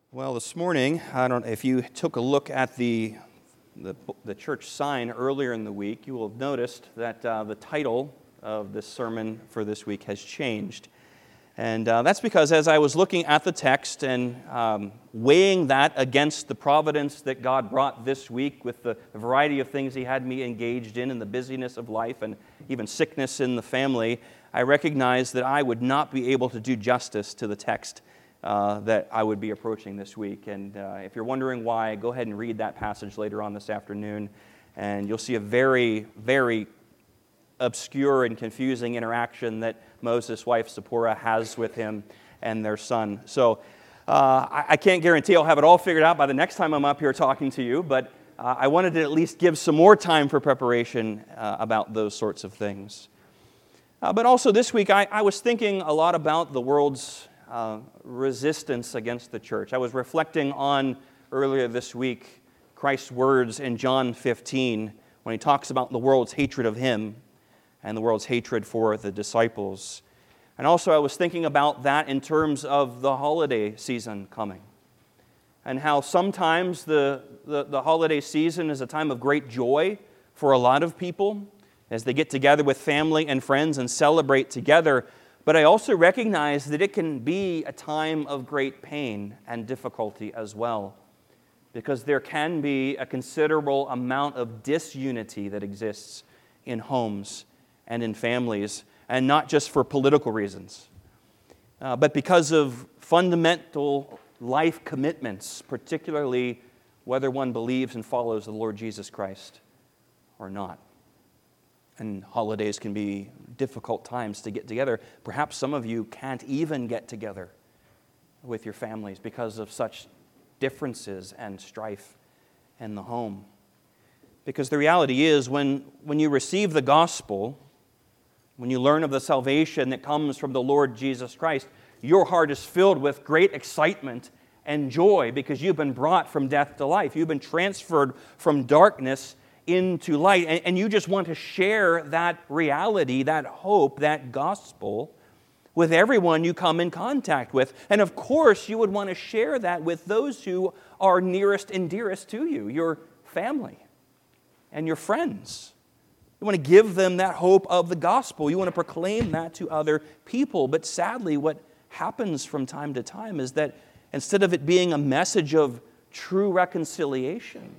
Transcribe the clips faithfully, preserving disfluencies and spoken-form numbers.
Well, this morning, I don't if you took a look at the, the, the church sign earlier in the week, you will have noticed that uh, the title of this sermon for this week has changed. And uh, that's because as I was looking at the text and um, weighing that against the providence that God brought this week with the variety of things He had me engaged in and the busyness of life and even sickness in the family, I recognized that I would not be able to do justice to the text Uh, that I would be approaching this week. And uh, if you're wondering why, go ahead and read that passage later on this afternoon, and you'll see a very, very obscure and confusing interaction that Moses' wife Zipporah has with him and their son. So uh, I, I can't guarantee I'll have it all figured out by the next time I'm up here talking to you, but uh, I wanted to at least give some more time for preparation uh, about those sorts of things. Uh, but also this week, I, I was thinking a lot about the world's Uh, resistance against the church. I was reflecting on, earlier this week, Christ's words in John fifteen when He talks about the world's hatred of Him and the world's hatred for the disciples. And also I was thinking about that in terms of the holiday season coming and how sometimes the, the, the holiday season is a time of great joy for a lot of people as they get together with family and friends and celebrate together. But I also recognize that it can be a time of great pain and difficulty as well, because there can be a considerable amount of disunity that exists in homes and in families, and not just for political reasons, uh, but because of fundamental life commitments, particularly whether one believes and follows the Lord Jesus Christ or not. And holidays can be difficult times to get together. Perhaps some of you can't even get together with your families because of such differences and strife in the home. Because the reality is, when, when you receive the gospel, when you learn of the salvation that comes from the Lord Jesus Christ, your heart is filled with great excitement and joy because you've been brought from death to life. You've been transferred from darkness into light, and, and you just want to share that reality, that hope, that gospel with everyone you come in contact with. And of course, you would want to share that with those who are nearest and dearest to you, your family and your friends. You want to give them that hope of the gospel. You want to proclaim that to other people. But sadly, what happens from time to time is that instead of it being a message of true reconciliation,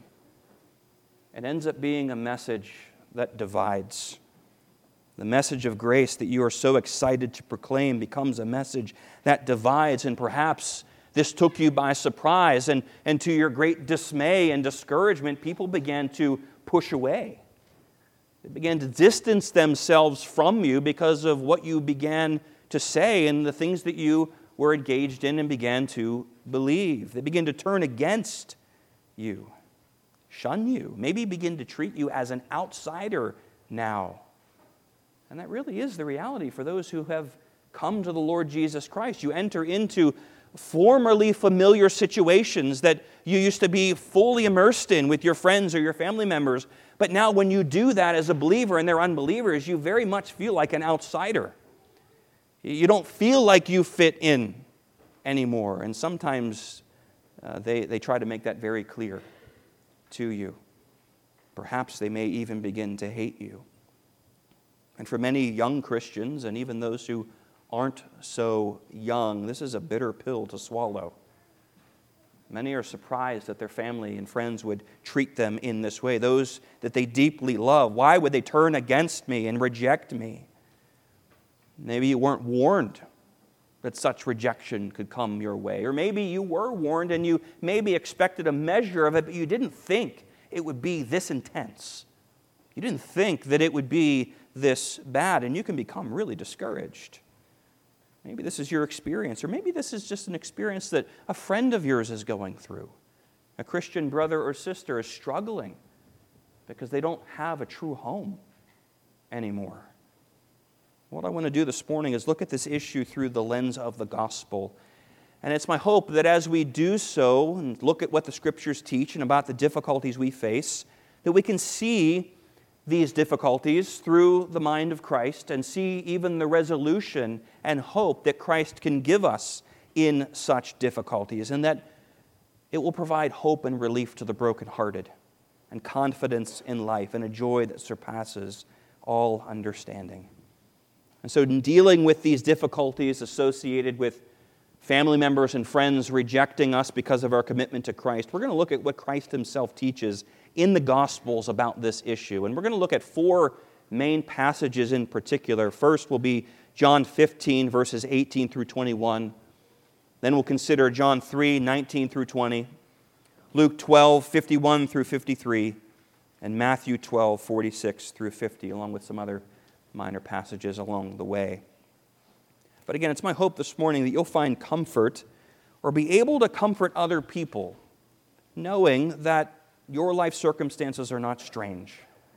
it ends up being a message that divides. The message of grace that you are so excited to proclaim becomes a message that divides, and perhaps this took you by surprise, and, and to your great dismay and discouragement, people began to push away. They began to distance themselves from you because of what you began to say and the things that you were engaged in and began to believe. They began to turn against you, shun you, maybe begin to treat you as an outsider now. And that really is the reality for those who have come to the Lord Jesus Christ. You enter into formerly familiar situations that you used to be fully immersed in with your friends or your family members. But now when you do that as a believer and they're unbelievers, you very much feel like an outsider. You don't feel like you fit in anymore. And sometimes uh, they, they try to make that very clear to you. Perhaps they may even begin to hate you. And for many young Christians, and even those who aren't so young, this is a bitter pill to swallow. Many are surprised that their family and friends would treat them in this way, those that they deeply love. Why would they turn against me and reject me? Maybe you weren't warned that such rejection could come your way. Or maybe you were warned and you maybe expected a measure of it, but you didn't think it would be this intense. You didn't think that it would be this bad, and you can become really discouraged. Maybe this is your experience, or maybe this is just an experience that a friend of yours is going through. A Christian brother or sister is struggling because they don't have a true home anymore. What I want to do this morning is look at this issue through the lens of the gospel. And it's my hope that as we do so and look at what the Scriptures teach and about the difficulties we face, that we can see these difficulties through the mind of Christ and see even the resolution and hope that Christ can give us in such difficulties, and that It will provide hope and relief to the brokenhearted, and confidence in life, and a joy that surpasses all understanding. And so in dealing with these difficulties associated with family members and friends rejecting us because of our commitment to Christ, we're going to look at what Christ himself teaches in the Gospels about this issue. And we're going to look at four main passages in particular. First will be John fifteen, verses eighteen through twenty-one. Then we'll consider John three, nineteen through twenty, Luke twelve, fifty-one through fifty-three, and Matthew twelve, forty-six through fifty, along with some other minor passages along the way. But again, it's my hope this morning that you'll find comfort or be able to comfort other people, knowing that your life circumstances are not strange,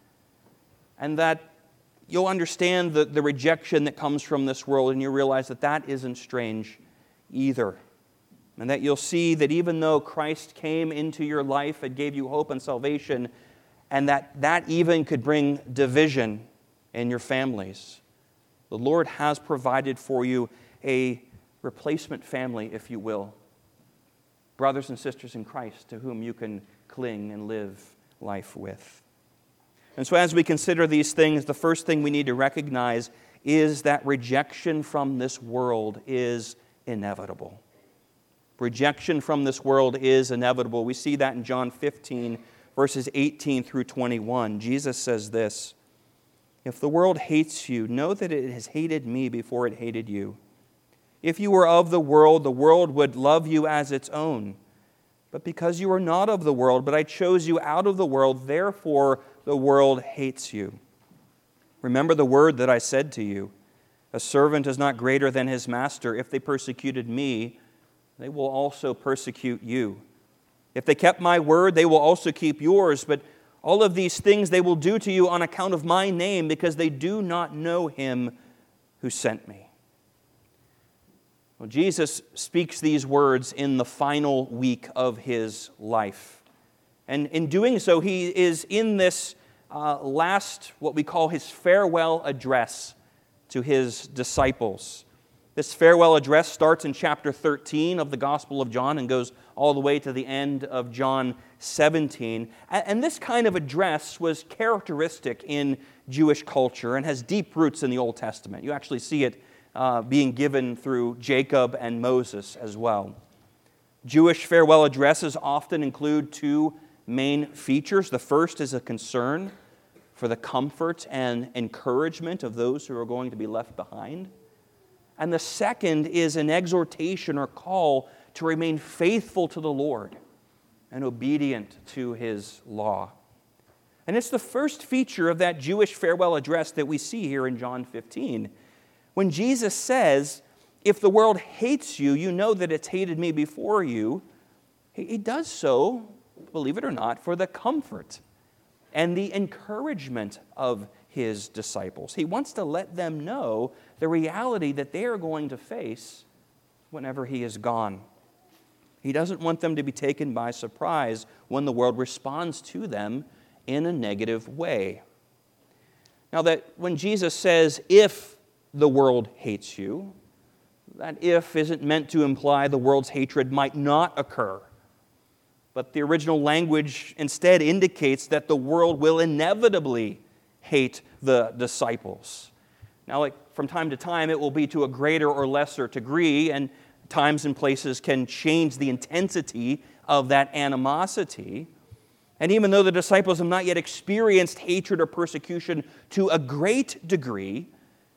and that you'll understand the, the rejection that comes from this world, and you realize that that isn't strange either. And that you'll see that even though Christ came into your life and gave you hope and salvation, and that that even could bring division in your families, the Lord has provided for you a replacement family, if you will. Brothers and sisters in Christ to whom you can cling and live life with. And so as we consider these things, the first thing we need to recognize is that rejection from this world is inevitable. Rejection from this world is inevitable. We see that in John fifteen, verses eighteen through twenty-one. Jesus says this, "If the world hates you, know that it has hated me before it hated you. If you were of the world, the world would love you as its own. But because you are not of the world, but I chose you out of the world, therefore the world hates you. Remember the word that I said to you, a servant is not greater than his master. If they persecuted me, they will also persecute you. If they kept my word, they will also keep yours. But all of these things they will do to you on account of my name, because they do not know him who sent me." Well, Jesus speaks these words in the final week of his life. And in doing so, he is in this uh, last, what we call his farewell address to his disciples. This farewell address starts in chapter thirteen of the Gospel of John and goes all the way to the end of John seventeen. And this kind of address was characteristic in Jewish culture and has deep roots in the Old Testament. You actually see it uh, being given through Jacob and Moses as well. Jewish farewell addresses often include two main features. The first is a concern for the comfort and encouragement of those who are going to be left behind. And the second is an exhortation or call to remain faithful to the Lord and obedient to his law. And it's the first feature of that Jewish farewell address that we see here in John fifteen. When Jesus says, "If the world hates you, you know that it's hated me before you," he does so, believe it or not, for the comfort and the encouragement of his disciples. He wants to let them know the reality that they are going to face whenever he is gone. He doesn't want them to be taken by surprise when the world responds to them in a negative way. Now, that when Jesus says, "if the world hates you," that "if" isn't meant to imply the world's hatred might not occur. But the original language instead indicates that the world will inevitably hate the disciples. Now, like from time to time, it will be to a greater or lesser degree, and times and places can change the intensity of that animosity. And even though the disciples have not yet experienced hatred or persecution to a great degree,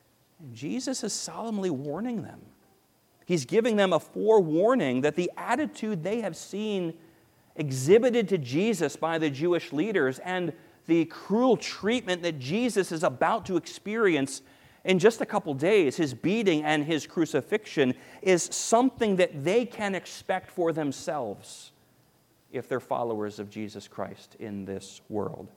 Jesus is solemnly warning them. He's giving them a forewarning that the attitude they have seen exhibited to Jesus by the Jewish leaders and the cruel treatment that Jesus is about to experience in just a couple days, his beating and his crucifixion, is something that they can expect for themselves if they're followers of Jesus Christ in this world.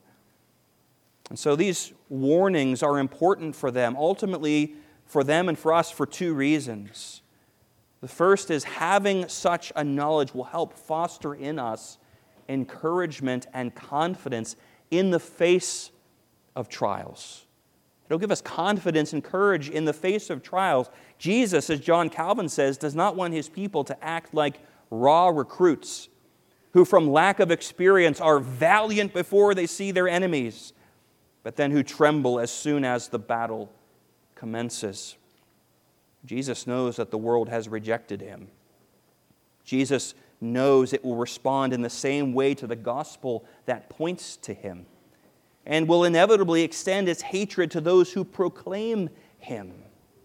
And so these warnings are important for them, ultimately for them and for us for two reasons. The first is having such a knowledge will help foster in us encouragement and confidence in the face of trials. It'll give us confidence and courage in the face of trials. Jesus, as John Calvin says, does not want his people to act like raw recruits who from lack of experience are valiant before they see their enemies, but then who tremble as soon as the battle commences. Jesus knows that the world has rejected him. Jesus knows it will respond in the same way to the gospel that points to him, and will inevitably extend its hatred to those who proclaim him.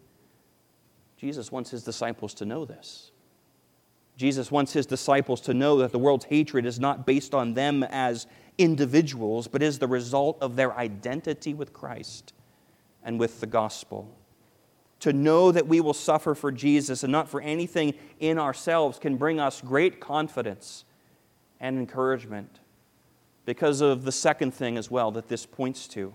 Jesus wants his disciples to know this. Jesus wants his disciples to know that the world's hatred is not based on them as individuals, but is the result of their identity with Christ and with the gospel. To know that we will suffer for Jesus and not for anything in ourselves can bring us great confidence and encouragement because of the second thing as well that this points to.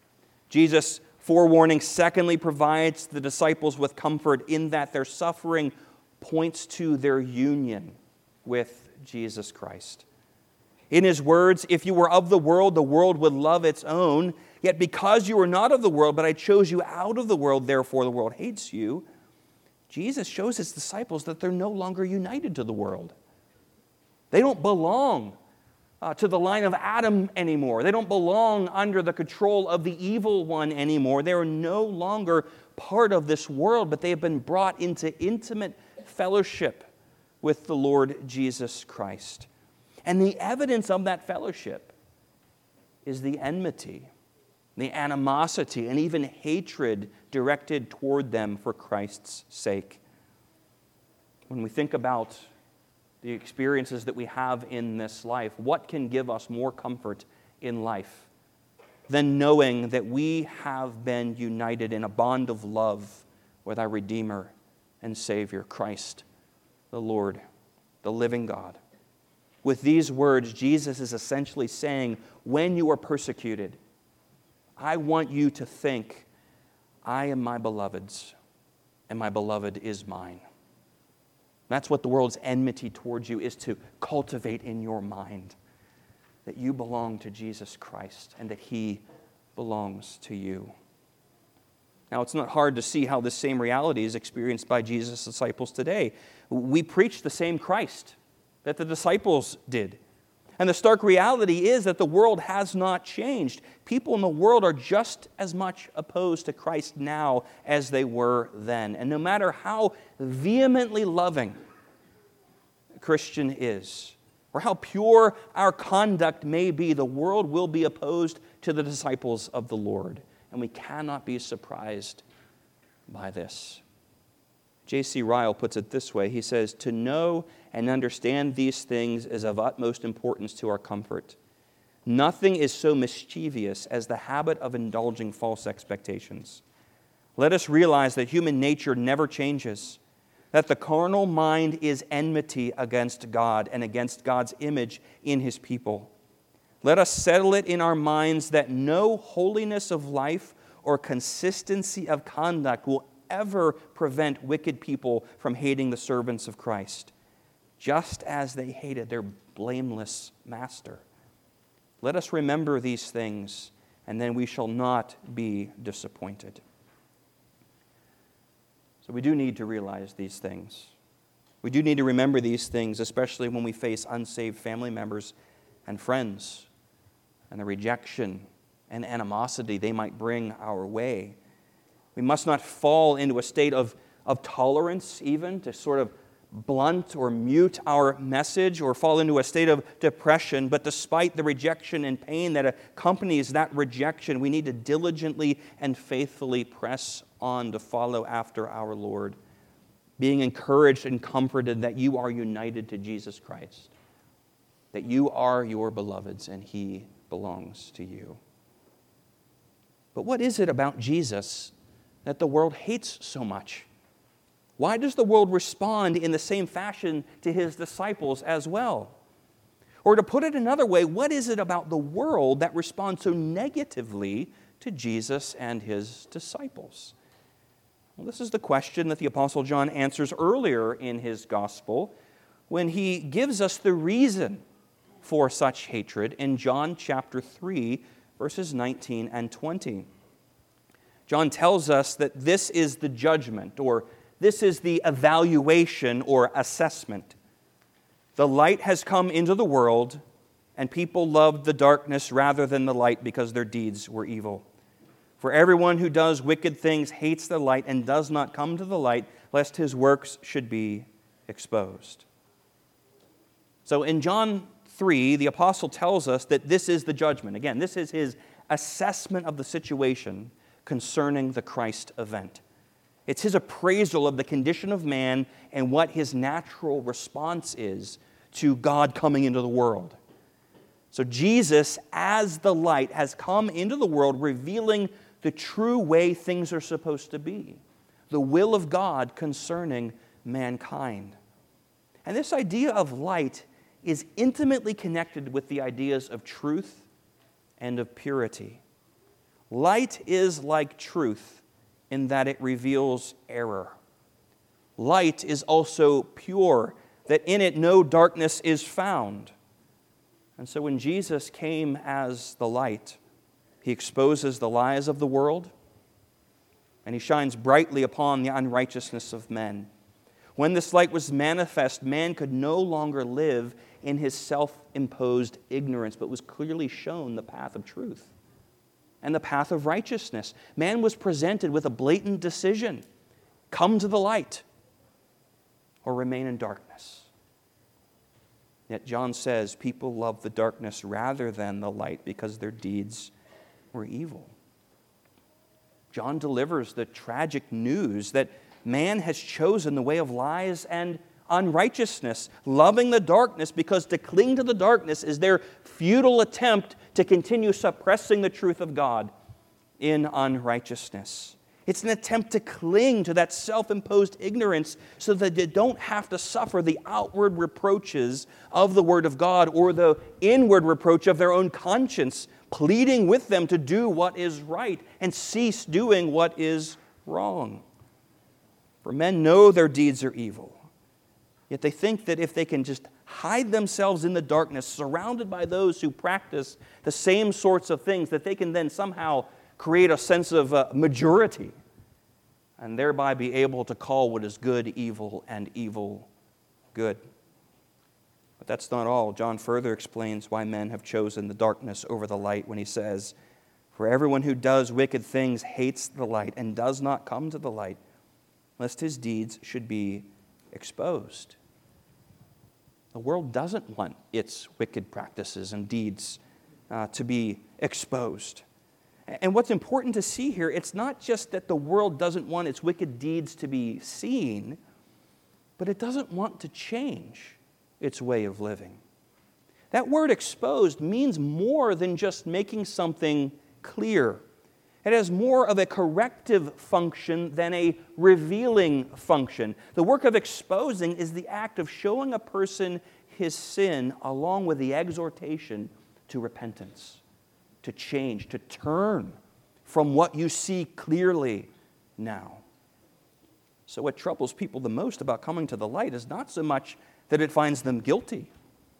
Jesus' forewarning secondly provides the disciples with comfort in that their suffering points to their union with Jesus Christ. In his words, if you were of the world, the world would love its own. Yet because you are not of the world, but I chose you out of the world, therefore the world hates you. Jesus shows his disciples that they're no longer united to the world. They don't belong uh, to the line of Adam anymore. They don't belong under the control of the evil one anymore. They are no longer part of this world, but they have been brought into intimate fellowship with the Lord Jesus Christ. And the evidence of that fellowship is the enmity, the animosity, and even hatred directed toward them for Christ's sake. When we think about the experiences that we have in this life, what can give us more comfort in life than knowing that we have been united in a bond of love with our Redeemer and Savior, Christ, the Lord, the living God? With these words, Jesus is essentially saying, when you are persecuted, I want you to think, I am my beloved's, and my beloved is mine. That's what the world's enmity towards you is to cultivate in your mind, that you belong to Jesus Christ and that he belongs to you. Now, it's not hard to see how this same reality is experienced by Jesus' disciples today. We preach the same Christ that the disciples did. And the stark reality is that the world has not changed. People in the world are just as much opposed to Christ now as they were then. And no matter how vehemently loving a Christian is, or how pure our conduct may be, the world will be opposed to the disciples of the Lord. And we cannot be surprised by this. J C Ryle puts it this way. He says, to know and understand these things is of utmost importance to our comfort. Nothing is so mischievous as the habit of indulging false expectations. Let us realize that human nature never changes, that the carnal mind is enmity against God and against God's image in his people. Let us settle it in our minds that no holiness of life or consistency of conduct will ever prevent wicked people from hating the servants of Christ, just as they hated their blameless master. Let us remember these things, and then we shall not be disappointed. So we do need to realize these things. We do need to remember these things, especially when we face unsaved family members and friends, and the rejection and animosity they might bring our way. We must not fall into a state of, of tolerance even to sort of blunt or mute our message or fall into a state of depression. But despite the rejection and pain that accompanies that rejection, we need to diligently and faithfully press on to follow after our Lord, being encouraged and comforted that you are united to Jesus Christ, that you are your beloved's and he belongs to you. But what is it about Jesus that the world hates so much? Why does the world respond in the same fashion to his disciples as well? Or to put it another way, what is it about the world that responds so negatively to Jesus and his disciples? Well, this is the question that the Apostle John answers earlier in his gospel when he gives us the reason for such hatred in John chapter three, verses nineteen and twenty. John tells us that this is the judgment, or this is the evaluation or assessment. The light has come into the world, and people loved the darkness rather than the light because their deeds were evil. For everyone who does wicked things hates the light and does not come to the light, lest his works should be exposed." So in John three, the apostle tells us that this is the judgment. Again, this is his assessment of the situation concerning the Christ event. It's his appraisal of the condition of man and what his natural response is to God coming into the world. So Jesus, as the light, has come into the world, revealing the true way things are supposed to be, the will of God concerning mankind. And this idea of light is intimately connected with the ideas of truth and of purity. Light is like truth in that it reveals error. Light is also pure, that in it no darkness is found. And so when Jesus came as the light, he exposes the lies of the world, and he shines brightly upon the unrighteousness of men. When this light was manifest, man could no longer live in his self-imposed ignorance, but was clearly shown the path of truth and the path of righteousness. Man was presented with a blatant decision: come to the light or remain in darkness. Yet John says people love the darkness rather than the light because their deeds were evil. John delivers the tragic news that man has chosen the way of lies and unrighteousness, loving the darkness because to cling to the darkness is their futile attempt to continue suppressing the truth of God in unrighteousness. It's an attempt to cling to that self-imposed ignorance so that they don't have to suffer the outward reproaches of the Word of God or the inward reproach of their own conscience, pleading with them to do what is right and cease doing what is wrong. For men know their deeds are evil, yet they think that if they can just hide themselves in the darkness, surrounded by those who practice the same sorts of things, that they can then somehow create a sense of uh, majority and thereby be able to call what is good evil and evil good. But that's not all. John further explains why men have chosen the darkness over the light when he says, "For everyone who does wicked things hates the light and does not come to the light, lest his deeds should be exposed." The world doesn't want its wicked practices and deeds uh, to be exposed. And what's important to see here, it's not just that the world doesn't want its wicked deeds to be seen, but it doesn't want to change its way of living. That word exposed means more than just making something clear. It has more of a corrective function than a revealing function. The work of exposing is the act of showing a person his sin along with the exhortation to repentance, to change, to turn from what you see clearly now. So what troubles people the most about coming to the light is not so much that it finds them guilty,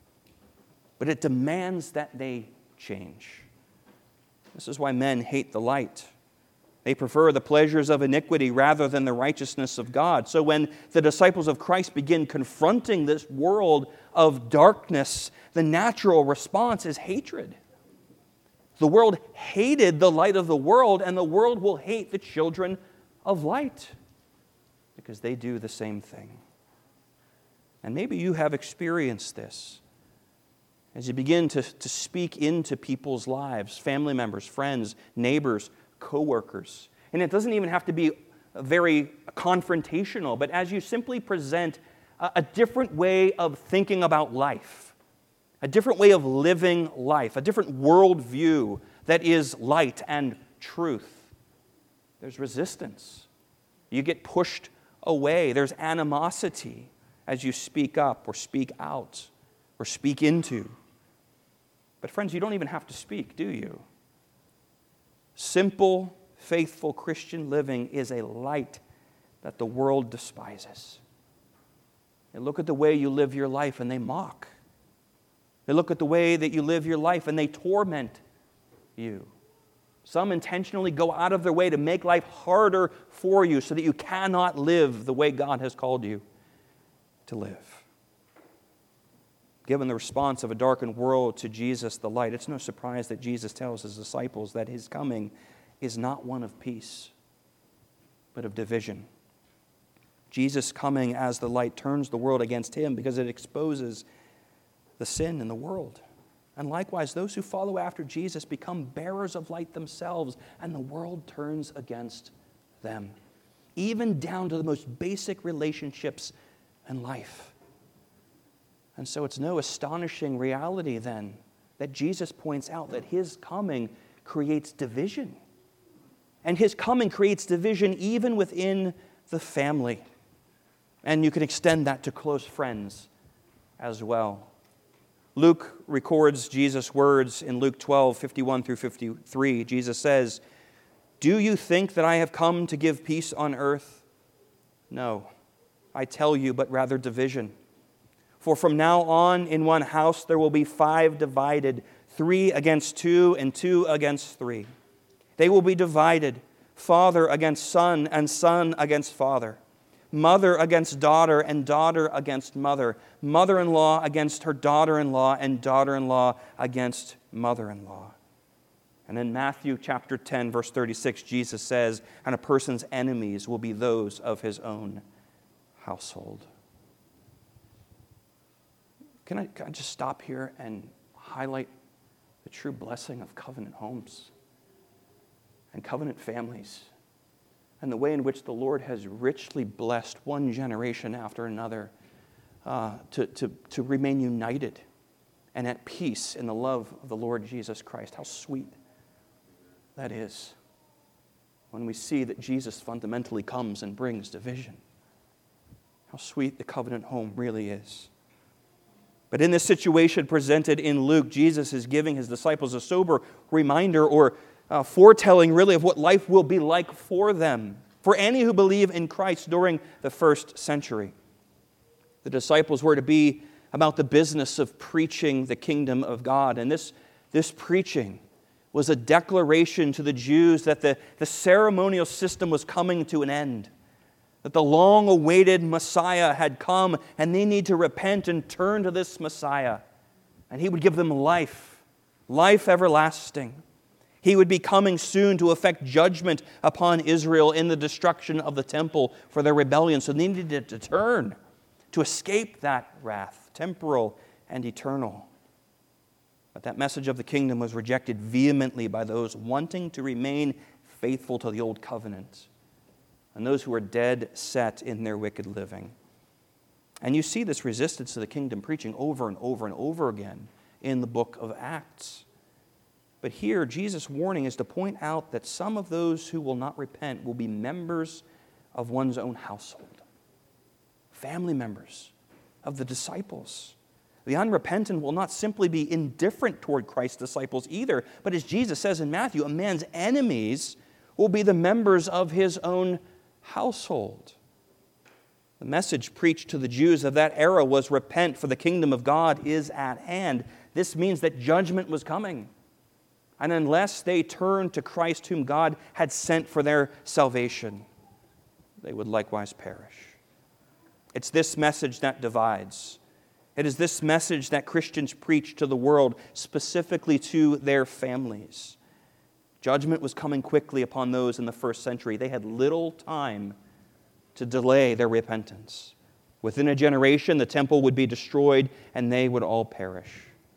but it demands that they change. This is why men hate the light. They prefer the pleasures of iniquity rather than the righteousness of God. So when the disciples of Christ begin confronting this world of darkness, the natural response is hatred. The world hated the light of the world, and the world will hate the children of light because they do the same thing. And maybe you have experienced this as you begin to, to speak into people's lives, family members, friends, neighbors, co-workers. And it doesn't even have to be very confrontational, but as you simply present a, a different way of thinking about life, a different way of living life, a different worldview that is light and truth, there's resistance. You get pushed away. There's animosity as you speak up or speak out or speak into. But friends, you don't even have to speak, do you? Simple, faithful Christian living is a light that the world despises. They look at the way you live your life and they mock. They look at the way that you live your life and they torment you. Some intentionally go out of their way to make life harder for you so that you cannot live the way God has called you to live. given the response of a darkened world to Jesus the light, it's no surprise that Jesus tells his disciples that his coming is not one of peace, but of division. Jesus coming as the light turns the world against him because it exposes the sin in the world. And likewise, those who follow after Jesus become bearers of light themselves, and the world turns against them, even down to the most basic relationships in life. And so it's no astonishing reality then that Jesus points out that his coming creates division. And his coming creates division even within the family. And you can extend that to close friends as well. Luke records Jesus' words in Luke twelve, fifty-one through fifty-three. Jesus says, "Do you think that I have come to give peace on earth? No, I tell you, but rather division. For from now on in one house there will be five divided, three against two and two against three. They will be divided, father against son and son against father, mother against daughter and daughter against mother, mother-in-law against her daughter-in-law and daughter-in-law against mother-in-law." And in Matthew chapter ten, verse thirty-six, Jesus says, "And a person's enemies will be those of his own household." Can I, can I just stop here and highlight the true blessing of covenant homes and covenant families, and the way in which the Lord has richly blessed one generation after another uh, to, to, to remain united and at peace in the love of the Lord Jesus Christ. How sweet that is when we see that Jesus fundamentally comes and brings division. How sweet the covenant home really is. But in this situation presented in Luke, Jesus is giving his disciples a sober reminder or uh, foretelling really of what life will be like for them, for any who believe in Christ during the first century. The disciples were to be about the business of preaching the kingdom of God. And this, this preaching was a declaration to the Jews that the, the ceremonial system was coming to an end, that the long-awaited Messiah had come, and they need to repent and turn to this Messiah. And he would give them life, life everlasting. He would be coming soon to effect judgment upon Israel in the destruction of the temple for their rebellion. So they needed to turn to escape that wrath, temporal and eternal. But that message of the kingdom was rejected vehemently by those wanting to remain faithful to the old covenant, and those who are dead set in their wicked living. And you see this resistance to the kingdom preaching over and over and over again in the book of Acts. But here, Jesus' warning is to point out that some of those who will not repent will be members of one's own household, family members of the disciples. The unrepentant will not simply be indifferent toward Christ's disciples either, but as Jesus says in Matthew, a man's enemies will be the members of his own household. The message preached to the Jews of that era was repent, for the kingdom of God is at hand. This means that judgment was coming. And unless they turned to Christ whom God had sent for their salvation, they would likewise perish. It's this message that divides. It is this message that Christians preach to the world, specifically to their families. Judgment was coming quickly upon those in the first century. They had little time to delay their repentance. Within a generation, the temple would be destroyed and they would all perish.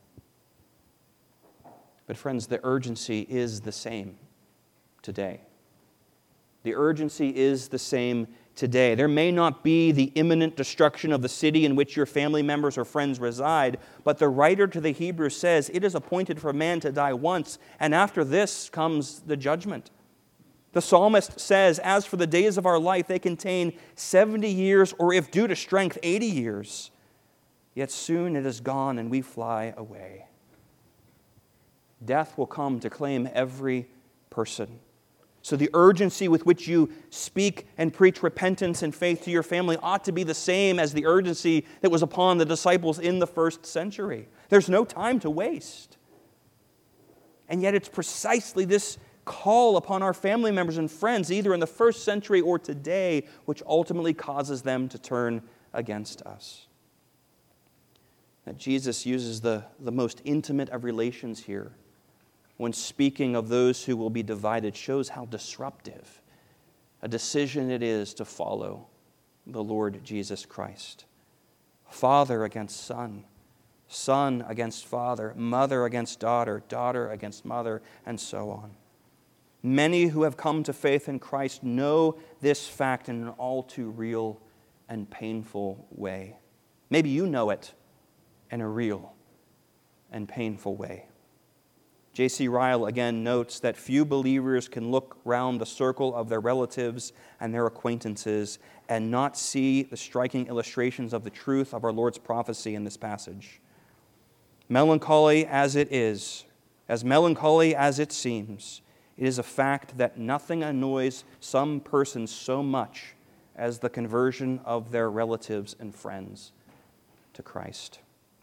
But friends, the urgency is the same today. The urgency is the same today. There may not be the imminent destruction of the city in which your family members or friends reside, but the writer to the Hebrews says it is appointed for man to die once, and after this comes the judgment. The psalmist says, as for the days of our life, they contain seventy years, or if due to strength, eighty years. Yet soon it is gone and we fly away. Death will come to claim every person. So the urgency with which you speak and preach repentance and faith to your family ought to be the same as the urgency that was upon the disciples in the first century. There's no time to waste. And yet it's precisely this call upon our family members and friends, either in the first century or today, which ultimately causes them to turn against us. that Jesus uses the, the most intimate of relations here when speaking of those who will be divided shows how disruptive a decision it is to follow the Lord Jesus Christ. Father against son, son against father, mother against daughter, daughter against mother, and so on. Many who have come to faith in Christ know this fact in an all too real and painful way. Maybe you know it in a real and painful way. J C Ryle again notes that few believers can look round the circle of their relatives and their acquaintances and not see the striking illustrations of the truth of our Lord's prophecy in this passage. Melancholy as it is, as melancholy as it seems, it is a fact that nothing annoys some persons so much as the conversion of their relatives and friends to Christ.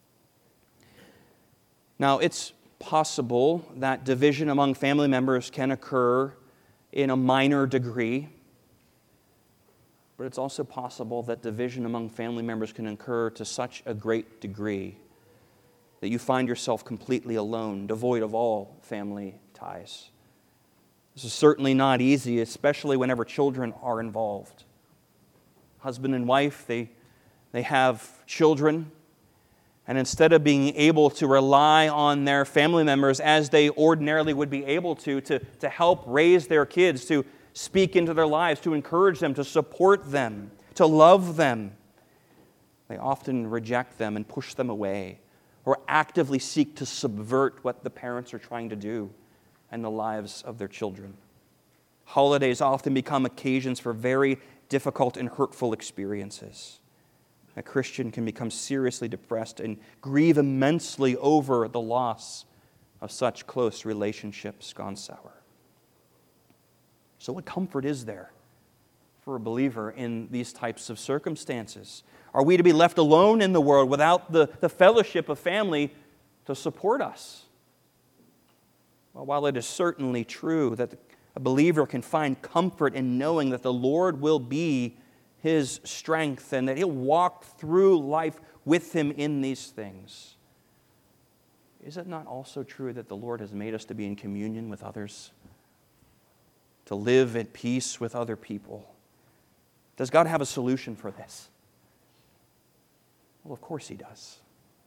Now, it's possible that division among family members can occur in a minor degree, but it's also possible that division among family members can occur to such a great degree that you find yourself completely alone, devoid of all family ties. This is certainly not easy, especially whenever children are involved. Husband and wife, they, they have children, and instead of being able to rely on their family members as they ordinarily would be able to, to, to help raise their kids, to speak into their lives, to encourage them, to support them, to love them, they often reject them and push them away, or actively seek to subvert what the parents are trying to do in the lives of their children. Holidays often become occasions for very difficult and hurtful experiences. A Christian can become seriously depressed and grieve immensely over the loss of such close relationships gone sour. So what comfort is there for a believer in these types of circumstances? Are we to be left alone in the world without the, the fellowship of family to support us? Well, while it is certainly true that a believer can find comfort in knowing that the Lord will be his strength and that he'll walk through life with him in these things, is it not also true that the Lord has made us to be in communion with others, to live at peace with other people? Does God have a solution for this? Well, of course he does.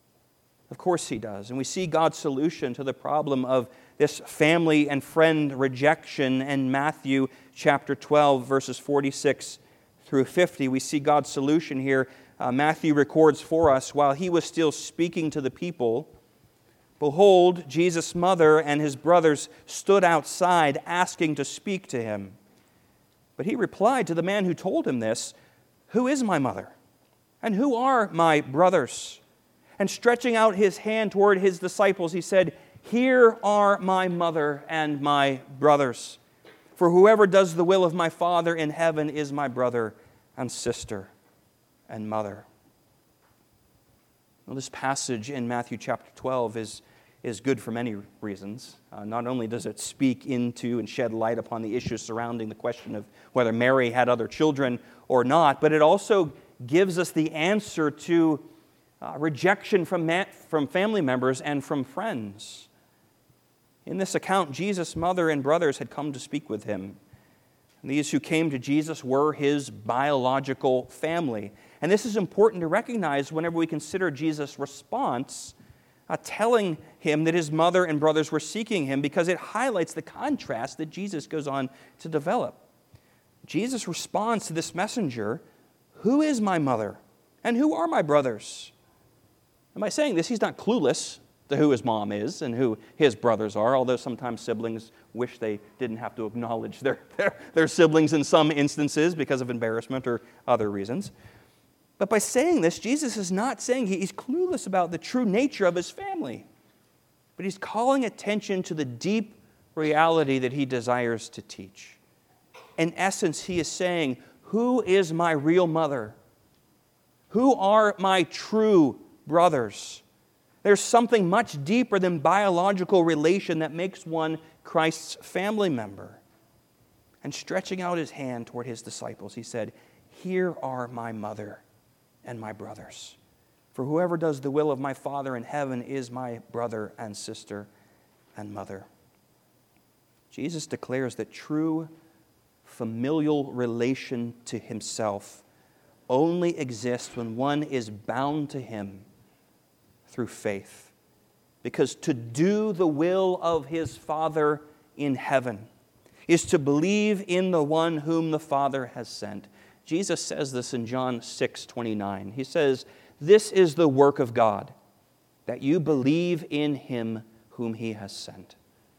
Of course he does. And we see God's solution to the problem of this family and friend rejection in Matthew chapter twelve, verses forty-six through fifty. We see God's solution here. Uh, Matthew records for us, while he was still speaking to the people, behold, Jesus' mother and his brothers stood outside asking to speak to him. But he replied to the man who told him this, "Who is my mother? And who are my brothers?" And stretching out his hand toward his disciples, he said, "Here are my mother and my brothers. For whoever does the will of my Father in heaven is my brother and sister and mother." Well, this passage in Matthew chapter twelve is, is good for many reasons. Uh, not only does it speak into and shed light upon the issues surrounding the question of whether Mary had other children or not, but it also gives us the answer to uh, rejection from, ma- from family members and from friends. In this account, Jesus' mother and brothers had come to speak with him. And these who came to Jesus were his biological family. And this is important to recognize whenever we consider Jesus' response, uh, telling him that his mother and brothers were seeking him, because it highlights the contrast that Jesus goes on to develop. Jesus responds to this messenger, "Who is my mother? And who are my brothers?" And by saying this, he's not clueless to who his mom is and who his brothers are, although sometimes siblings wish they didn't have to acknowledge their, their, their siblings in some instances because of embarrassment or other reasons. But by saying this, Jesus is not saying he's clueless about the true nature of his family, but he's calling attention to the deep reality that he desires to teach. In essence, he is saying, who is my real mother? Who are my true brothers? There's something much deeper than biological relation that makes one Christ's family member. And stretching out his hand toward his disciples, he said, "Here are my mother and my brothers. For whoever does the will of my Father in heaven is my brother and sister and mother. Jesus declares that true familial relation to himself only exists when one is bound to him through faith. Because to do the will of his Father in heaven is to believe in the one whom the Father has sent. Jesus says this in John six twenty-nine. He says, "This is the work of God, that you believe in him whom he has sent."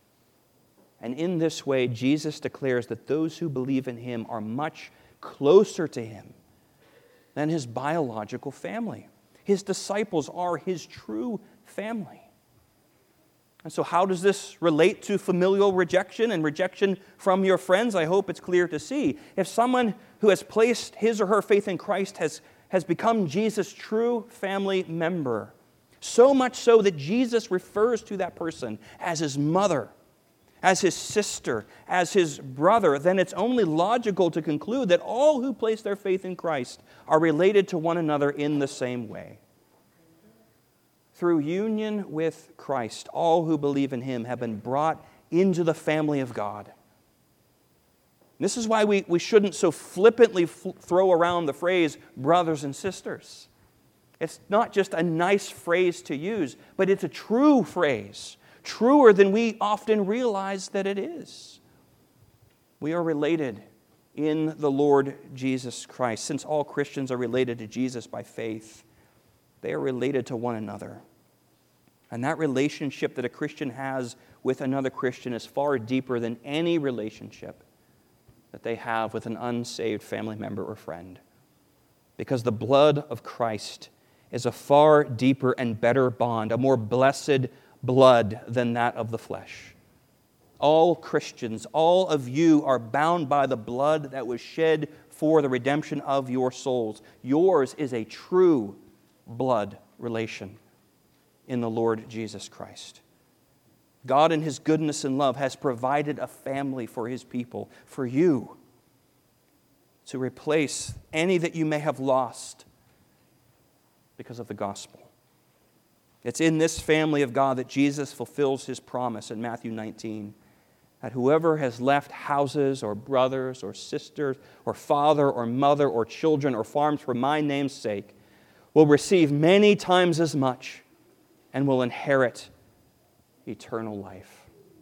And in this way, Jesus declares that those who believe in him are much closer to him than his biological family. His disciples are his true family. And so how does this relate to familial rejection and rejection from your friends? I hope it's clear to see. If someone who has placed his or her faith in Christ has, has become Jesus' true family member, so much so that Jesus refers to that person as his mother, as his sister, as his brother, then it's only logical to conclude that all who place their faith in Christ are related to one another in the same way. Through union with Christ, all who believe in him have been brought into the family of God. This is why we, we shouldn't so flippantly fl- throw around the phrase brothers and sisters. It's not just a nice phrase to use, but it's a true phrase, truer than we often realize that it is. We are related in the Lord Jesus Christ. Since all Christians are related to Jesus by faith, they are related to one another. And that relationship that a Christian has with another Christian is far deeper than any relationship that they have with an unsaved family member or friend. Because the blood of Christ is a far deeper and better bond, a more blessed blood than that of the flesh. All Christians, all of you are bound by the blood that was shed for the redemption of your souls. Yours is a true blood relation in the Lord Jesus Christ. God in his goodness and love has provided a family for his people, for you, to replace any that you may have lost because of the gospel. It's in this family of God that Jesus fulfills his promise in Matthew nineteen, that whoever has left houses or brothers or sisters or father or mother or children or farms for my name's sake will receive many times as much and will inherit eternal life.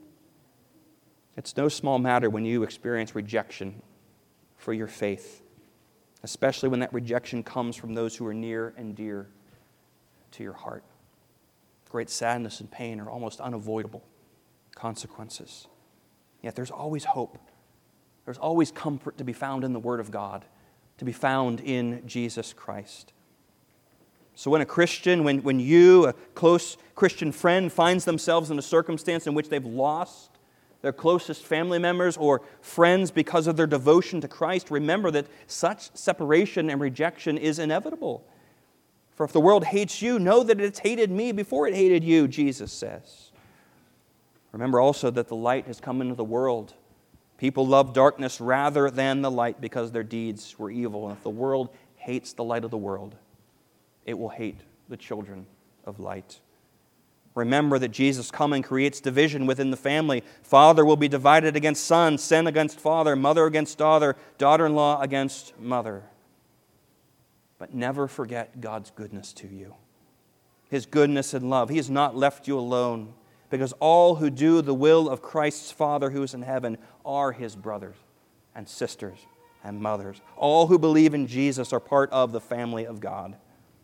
It's no small matter when you experience rejection for your faith, especially when that rejection comes from those who are near and dear to your heart. Great sadness and pain are almost unavoidable consequences. Yet there's always hope. There's always comfort to be found in the Word of God, to be found in Jesus Christ. So when a Christian, when, when you, a close Christian friend, finds themselves in a circumstance in which they've lost their closest family members or friends because of their devotion to Christ, remember that such separation and rejection is inevitable. For if the world hates you, know that it's hated me before it hated you, Jesus says. Remember also that the light has come into the world. People love darkness rather than the light because their deeds were evil. And if the world hates the light of the world, it will hate the children of light. Remember that Jesus' coming creates division within the family. Father will be divided against son, son against father, mother against daughter, daughter-in-law against mother. But never forget God's goodness to you, his goodness and love. He has not left you alone, because all who do the will of Christ's Father who is in heaven are his brothers and sisters and mothers. All who believe in Jesus are part of the family of God.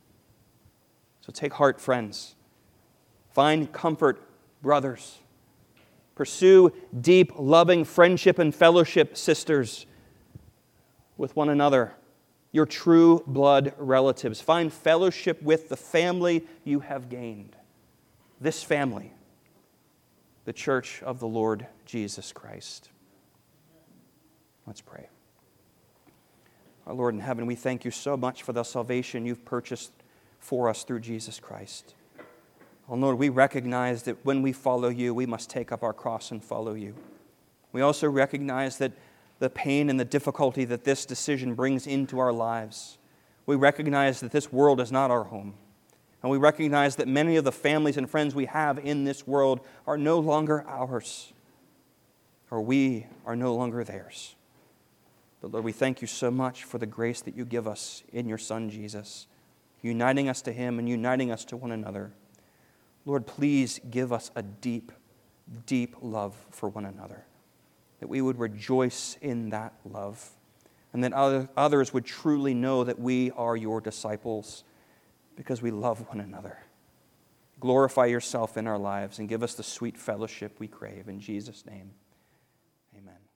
So take heart, friends. Find comfort, brothers. Pursue deep, loving friendship and fellowship, sisters, with one another, your true blood relatives. Find fellowship with the family you have gained. This family, the church of the Lord Jesus Christ. Let's pray. Our Lord in heaven, we thank you so much for the salvation you've purchased for us through Jesus Christ. Oh Lord, we recognize that when we follow you, we must take up our cross and follow you. We also recognize that the pain and the difficulty that this decision brings into our lives. We recognize that this world is not our home. And we recognize that many of the families and friends we have in this world are no longer ours, or we are no longer theirs. But Lord, we thank you so much for the grace that you give us in your Son, Jesus, uniting us to him and uniting us to one another. Lord, please give us a deep, deep love for one another, that we would rejoice in that love, and that other, others would truly know that we are your disciples because we love one another. Glorify yourself in our lives and give us the sweet fellowship we crave. In Jesus' name, amen.